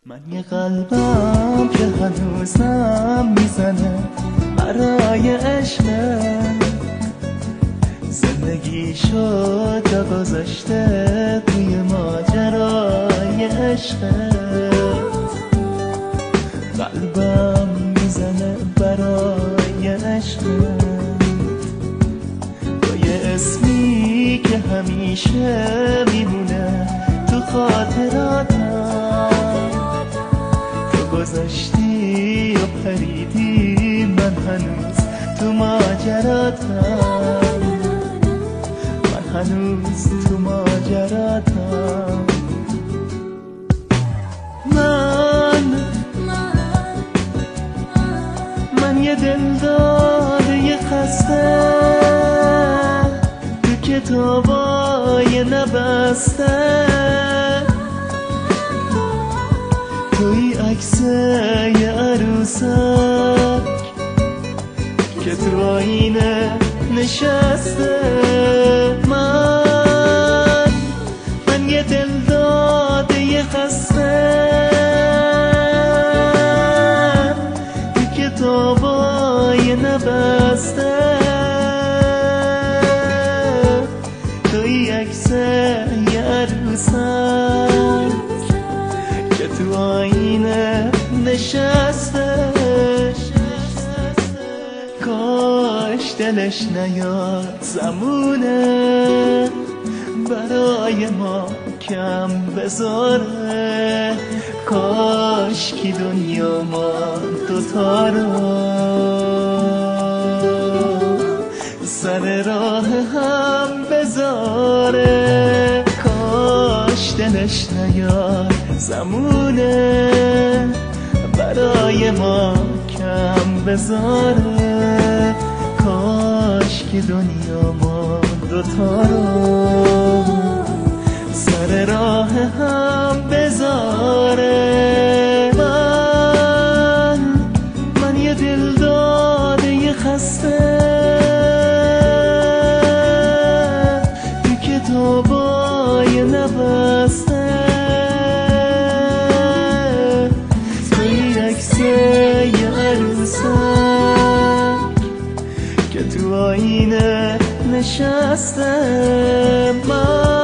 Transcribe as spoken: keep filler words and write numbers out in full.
من یه قلبم که هنوزم میزنه برای عشقت، زندگی شد جا گذاشته توی ماجرای عشقت. قلبم میزنه برای عشقت، با یه اسمی که همیشه میمونه تو خاطراتم. تو گذاشتی و پریدی، من هنوز تو ماجراتم، من هنوز تو ماجراتم. من من یه دلداده خسته تو کتابای نبسته، توی عکس یه عروسک که تو آینه نشسته. من من یه دلداده یه خسته تو کتابای نبسته، توی عکس یه عروسک که تو آینه نشسته. کاش دلش نیاد زمونه برای ما کم بذاره، کاش کی دنیا ما دوتا رو سر راه هم بذاره. کاش دلش نیاد زمونه برای ما کم بذاره، کاش که دنیا ما دوتا رو سر راه هم بذاره. من من یه دلداده یه خسته تو کتابای نبسته، توی عکس یه عروسک که تو آینه نشسته. من